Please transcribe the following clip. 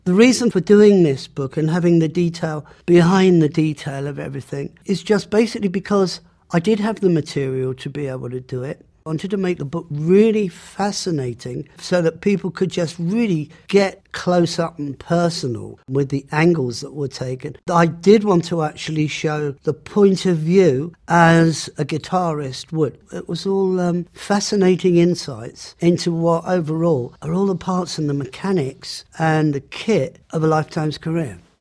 The reason for doing this book and having the detail behind the detail of everything is just basically because I did have the material to be able to do it. I wanted to make the book really fascinating so that people could just really get close up and personal with the angles that were taken. I did want to actually show the point of view as a guitarist would. It was all fascinating insights into what overall are all the parts and the mechanics and the kit of a lifetime's career.